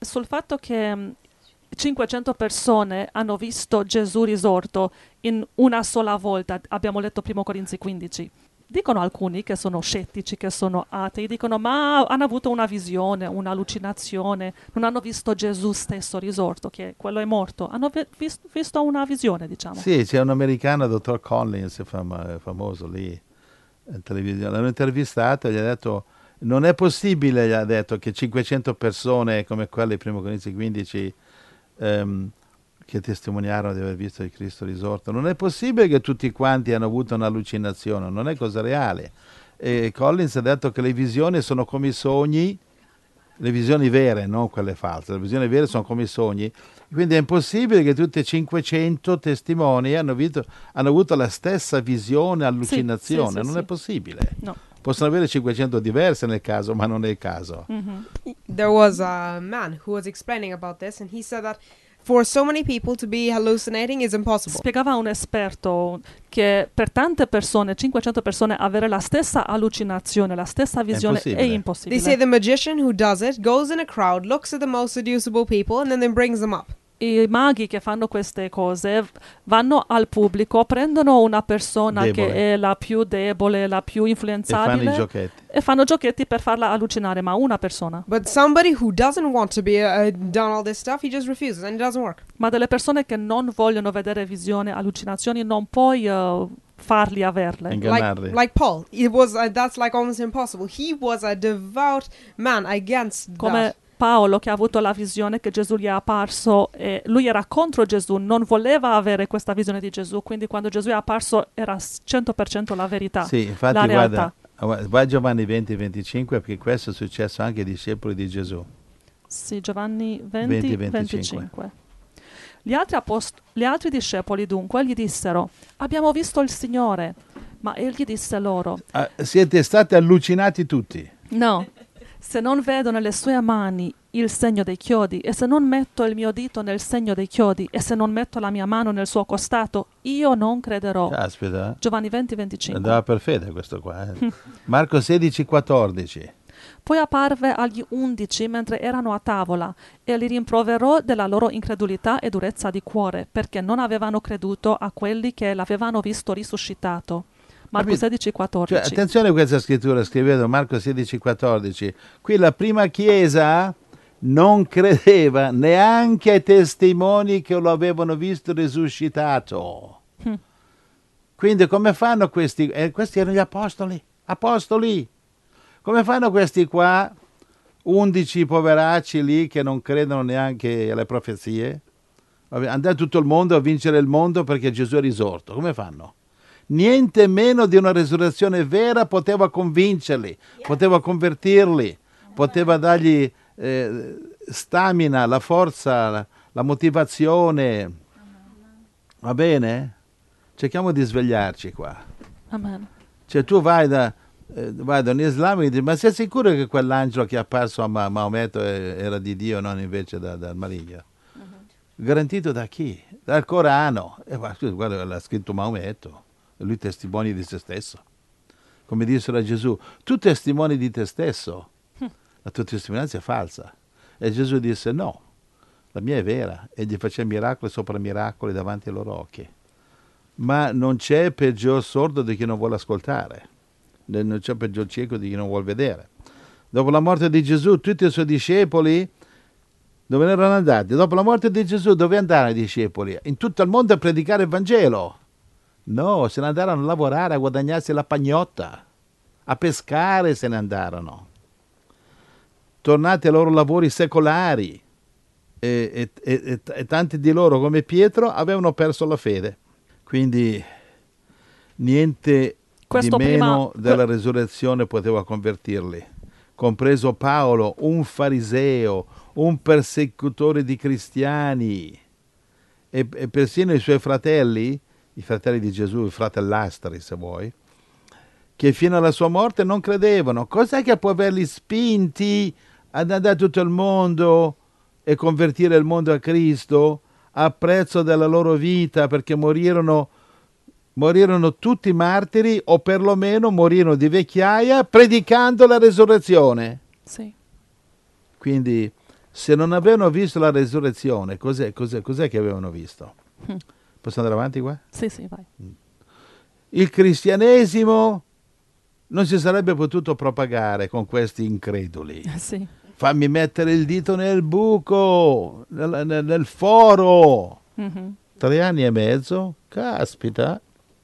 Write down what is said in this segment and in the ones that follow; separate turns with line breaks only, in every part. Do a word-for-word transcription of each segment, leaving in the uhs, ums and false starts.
sul fatto che mh, cinquecento persone hanno visto Gesù risorto in una sola volta, abbiamo letto primo Corinzi quindici. Dicono alcuni che sono scettici, che sono atei, dicono ma hanno avuto una visione, un'allucinazione, non hanno visto Gesù stesso risorto, che quello è morto, hanno vi- vis- visto una visione, diciamo.
Sì, c'è un americano, dottor Collins, fam- famoso lì in televisione, l'hanno intervistato e gli ha detto non è possibile, gli ha detto, che cinquecento persone come quelle primo Corinzi quindici ehm, che testimoniarono di aver visto il Cristo risorto, non è possibile che tutti quanti hanno avuto un'allucinazione, non è cosa reale. E Collins ha detto che le visioni sono come i sogni, le visioni vere, non quelle false, le visioni vere sono come i sogni, quindi è impossibile che tutti e cinquecento testimoni hanno, visto, hanno avuto la stessa visione, allucinazione,
sì, sì,
non
sì.
è possibile.
No.
Possono avere cinquecento diverse nel caso, ma non è il caso.
Mhm.
There was a man who was explaining about this, and he said that for so many people to be hallucinating is impossible.
Spiegava un esperto che per tante persone, cinquecento persone, avere la stessa allucinazione, la stessa visione è
impossibile.
impossibile.
They say the magician who does it goes in a crowd, looks at the most seducible people, and then, then brings them up.
I maghi che fanno queste cose vanno al pubblico, prendono una persona
Debole.
che è la più debole, la più
E
influenzabile
fanno i giochetti.
e fanno giochetti per farla allucinare, ma una persona.
But somebody who doesn't want to be uh, done all this stuff, he just refuses, and it doesn't work.
Ma delle persone che non vogliono vedere visione, allucinazioni, non puoi uh, farli averle.
Ingannarli.
Like, like Paul, it was uh, that's like almost impossible. He was a devout man against
Come
that.
Paolo che ha avuto la visione che Gesù gli è apparso e lui era contro Gesù, non voleva avere questa visione di Gesù, quindi quando Gesù è apparso era cento per cento la verità,
Sì, infatti
la
guarda,
realtà.
vai a Giovanni venti venticinque perché questo è successo anche ai discepoli di Gesù.
Sì, Giovanni venti,
venti,
venticinque. Gli altri, appost- gli altri discepoli dunque gli dissero, abbiamo visto il Signore, ma egli disse loro,
Ah, siete stati allucinati tutti.
no, se non vedo nelle sue mani il segno dei chiodi e se non metto il mio dito nel segno dei chiodi e se non metto la mia mano nel suo costato, io non crederò.
Caspita,
Giovanni venti, venticinque.
andava per fede questo qua. eh. Marco sedici quattordici.
Poi apparve agli undici mentre erano a tavola e li rimproverò della loro incredulità e durezza di cuore, perché non avevano creduto a quelli che l'avevano visto risuscitato. Marco
Capito?
sedici,
Cioè,
quattordici.
attenzione a questa scrittura, scrivendo Marco sedici quattordici. Qui la prima chiesa non credeva neanche ai testimoni che lo avevano visto risuscitato.
Hm.
Quindi come fanno questi? Eh, questi erano gli apostoli, apostoli. Come fanno questi qua, undici poveracci lì che non credono neanche alle profezie? Vabbè, andare a tutto il mondo a vincere il mondo perché Gesù è risorto. Come fanno? Niente meno di una resurrezione vera poteva convincerli, poteva convertirli, poteva dargli eh, stamina, la forza, la, la motivazione. Va bene? Cerchiamo di svegliarci qua.
Amen.
Cioè tu vai da, eh, vai da un islamico e dici, ma sei sicuro che quell'angelo che è apparso a Ma- Maometto eh, era di Dio, non invece da- dal maligno? Garantito da chi? Dal Corano. E ma, scusa, guarda, l'ha scritto Maometto, e lui testimonia di se stesso. Come dissero a Gesù, tu testimoni di te stesso, la tua testimonianza è falsa. E Gesù disse no, la mia è vera, e gli faceva miracoli sopra miracoli davanti ai loro occhi. Ma non c'è peggior sordo di chi non vuole ascoltare, non c'è peggior cieco di chi non vuole vedere. Dopo la morte di Gesù, tutti i suoi discepoli, dove erano andati? Dopo la morte di Gesù, dove andarono i discepoli? In tutto il mondo a predicare il Vangelo. No, se ne andarono a lavorare, a guadagnarsi la pagnotta, a pescare se ne andarono. Tornati ai loro lavori secolari. E, e, e, e tanti di loro, come Pietro, avevano perso la fede. Quindi niente
Questo
di meno
prima-
della resurrezione poteva convertirli, compreso Paolo, un fariseo, un persecutore di cristiani, e, e persino i suoi fratelli, i fratelli di Gesù, i fratellastri se vuoi, che fino alla sua morte non credevano. Cos'è che può averli spinti ad andare a tutto il mondo e convertire il mondo a Cristo a prezzo della loro vita, perché morirono, morirono tutti martiri, o perlomeno morirono di vecchiaia predicando la resurrezione?
Sì.
Quindi se non avevano visto la resurrezione, cos'è, cos'è, cos'è che avevano visto?
Mm.
Posso andare avanti qua?
Sì, sì, vai.
Il cristianesimo non si sarebbe potuto propagare con questi increduli.
Sì.
Fammi mettere il dito nel buco, nel, nel, nel foro.
Mhm.
Tre anni e mezzo? Caspita.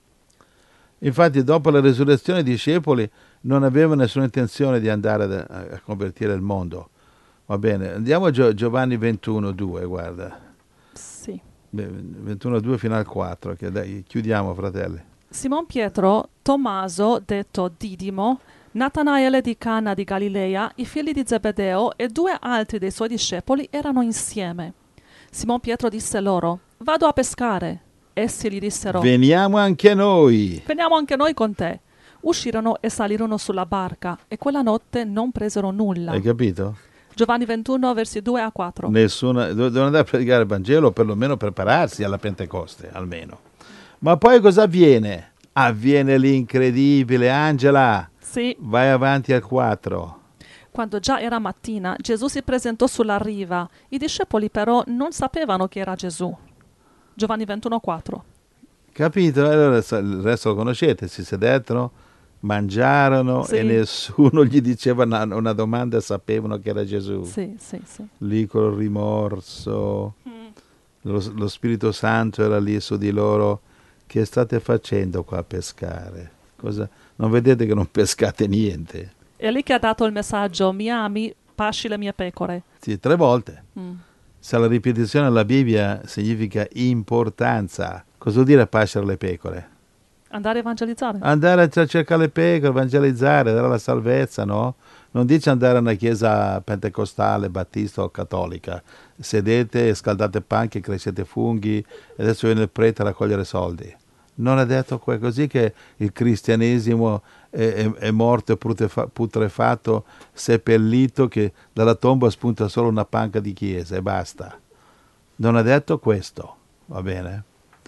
Infatti dopo la resurrezione i discepoli non avevano nessuna intenzione di andare a, a convertire il mondo. Va bene, andiamo a Gio- Giovanni ventuno due, guarda.
Sì.
ventuno due fino al quattro, che dai, chiudiamo, fratelli.
Simon Pietro, Tommaso, detto Didimo, Natanaele di Cana di Galilea, i figli di Zebedeo e due altri dei suoi discepoli erano insieme. Simon Pietro disse loro: Vado a pescare. Essi gli dissero:
Veniamo anche noi.
Veniamo anche noi con te. Uscirono e salirono sulla barca e quella notte non presero nulla.
Hai capito?
Giovanni ventuno, versi due a quattro.
Nessuna, do- devono andare a predicare il Vangelo, o perlomeno prepararsi alla Pentecoste, almeno. Ma poi cosa avviene? Avviene l'incredibile, Angela.
Sì,
Vai avanti al quattro.
quando già era mattina, Gesù si presentò sulla riva. I discepoli però non sapevano che era Gesù. Giovanni ventuno quattro.
Capito? Allora sa- il resto lo conoscete, si sedettero, mangiarono
Sì.
e nessuno gli diceva una, una domanda, sapevano che era Gesù.
Sì, sì, sì.
Lì col rimorso, lo, lo Spirito Santo era lì su di loro. Che state facendo qua a pescare? Cosa? Non vedete che non pescate niente?
È lì che ha dato il messaggio: mi ami, pasci le mie pecore.
Sì, tre volte.
Mm.
Se la ripetizione nella Bibbia significa importanza, cosa vuol dire pascere le pecore?
Andare a evangelizzare.
Andare a cercare le pecore, evangelizzare, dare la salvezza, no? Non dice andare a una chiesa pentecostale, battista o cattolica. Sedete, scaldate panchi, crescete funghi e adesso viene il prete a raccogliere soldi. Non è detto que- così che il cristianesimo è, è- è morto e putrefa- putrefatto, seppellito, che dalla tomba spunta solo una panca di chiesa e basta. Non è detto questo, va bene?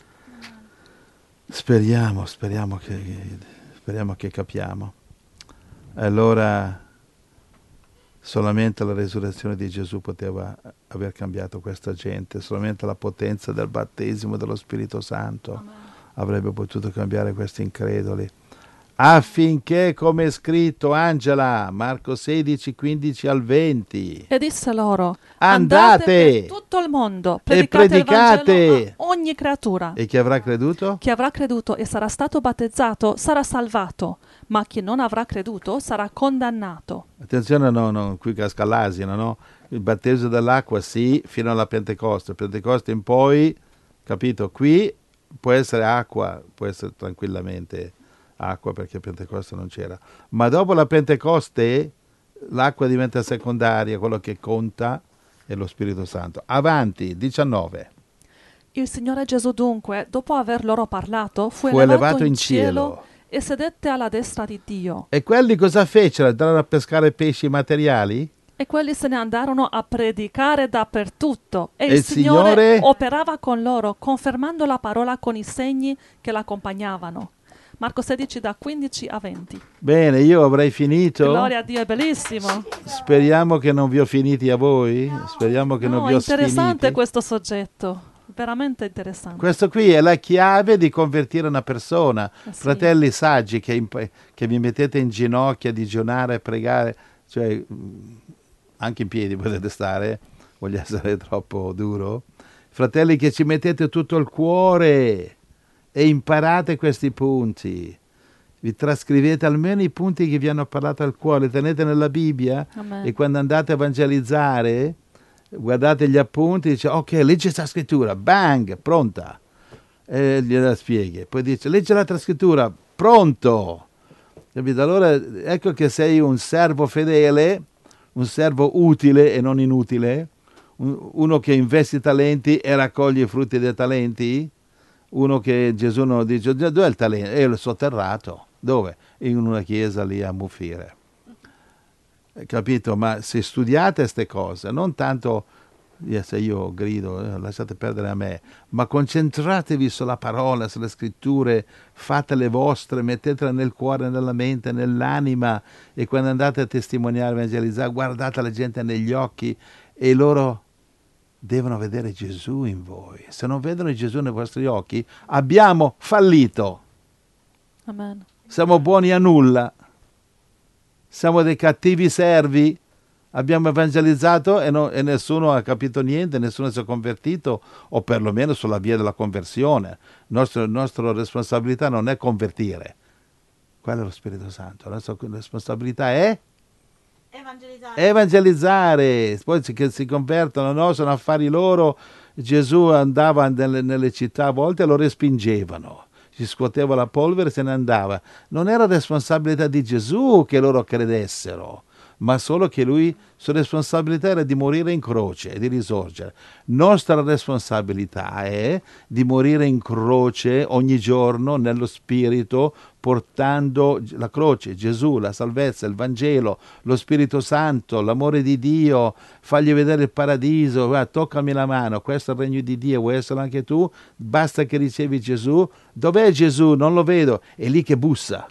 Speriamo, speriamo che, speriamo che capiamo. Allora, solamente la resurrezione di Gesù poteva aver cambiato questa gente, solamente la potenza del battesimo dello Spirito Santo avrebbe potuto cambiare questi increduli. Affinché, come è scritto, Angela, Marco sedici, quindici al venti,
E disse loro:
andate
per tutto il mondo,
e
predicate,
predicate.
il Vangelo a ogni creatura.
E chi avrà creduto?
Chi avrà creduto e sarà stato battezzato sarà salvato, ma chi non avrà creduto sarà condannato.
Attenzione, no, no, qui casca l'asino, no? Il battesimo dell'acqua sì, fino alla Pentecoste. Pentecoste in poi, capito? Qui può essere acqua, può essere tranquillamente acqua perché a Pentecoste non c'era. Ma dopo la Pentecoste l'acqua diventa secondaria, quello che conta è lo Spirito Santo. Avanti, diciannove.
Il Signore Gesù dunque, dopo aver loro parlato, fu,
Fu elevato in cielo.
e sedette alla destra di Dio.
E quelli cosa fecero? Andarono a pescare pesci materiali?
E quelli se ne andarono a predicare dappertutto. E,
E
il
il
Signore,
Signore
operava con loro, confermando la parola con i segni che l'accompagnavano. Marco sedici da quindici a venti.
Bene, io avrei finito.
Gloria a Dio, è bellissimo.
Speriamo che non vi ho finiti a voi. Speriamo che
No,
non vi
è
ho
interessante
sfiniti.
questo soggetto, veramente interessante.
Questo qui è la chiave di convertire una persona.
Eh sì.
Fratelli saggi che, imp- che vi mettete in ginocchio a digiunare e pregare, cioè mh, anche in piedi potete stare, voglio essere troppo duro. Fratelli che ci mettete tutto il cuore e imparate questi punti. Vi trascrivete almeno i punti che vi hanno parlato al cuore, li tenete nella Bibbia.
Amen.
E quando andate a evangelizzare, guardate gli appunti, dice ok, leggi questa scrittura, bang, pronta, e gliela spieghi. Poi dice leggi l'altra scrittura, pronto. Capito? Allora ecco che sei un servo fedele, un servo utile e non inutile, un- uno che investe i talenti e raccoglie i frutti dei talenti, uno che Gesù non dice dove è il talento? È il sotterrato. Dove? In una chiesa lì a Mufire. Capito? Ma se studiate queste cose, non tanto eh, se io grido, eh, lasciate perdere a me, ma concentratevi sulla parola, sulle scritture, fatele vostre, mettetele nel cuore, nella mente, nell'anima, e quando andate a testimoniare, evangelizzare, guardate la gente negli occhi e loro devono vedere Gesù in voi. Se non vedono Gesù nei vostri occhi, abbiamo fallito.
Amen.
Siamo buoni a nulla. Siamo dei cattivi servi. Abbiamo evangelizzato e, no, e nessuno ha capito niente, nessuno si è convertito, o perlomeno sulla via della conversione. La nostra responsabilità non è convertire. Quello è lo Spirito Santo. La nostra responsabilità è
Evangelizzare.
evangelizzare. Poi che si convertono, no, sono affari loro. Gesù andava nelle, nelle città, a volte lo respingevano, si scuoteva la polvere e se ne andava. Non era responsabilità di Gesù che loro credessero, ma solo che lui, sua responsabilità era di morire in croce e di risorgere. Nostra responsabilità è di morire in croce ogni giorno nello Spirito, portando la croce, Gesù, la salvezza, il Vangelo, lo Spirito Santo, l'amore di Dio, fargli vedere il paradiso. Guarda, toccami la mano, questo è il regno di Dio, vuoi esserlo anche tu? Basta che ricevi Gesù. Dov'è Gesù? Non lo vedo. È lì che bussa.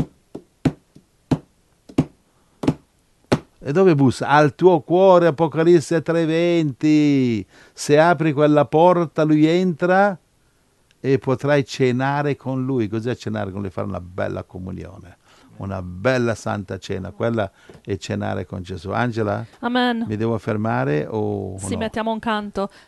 E dove bussa? Al tuo cuore, Apocalisse tre venti. Se apri quella porta, lui entra e potrai cenare con lui. Cos'è cenare con lui? Fare una bella comunione, una bella santa cena. Quella è cenare con Gesù. Angela,
Amen.
mi devo fermare o
Sì,
no?
mettiamo un canto.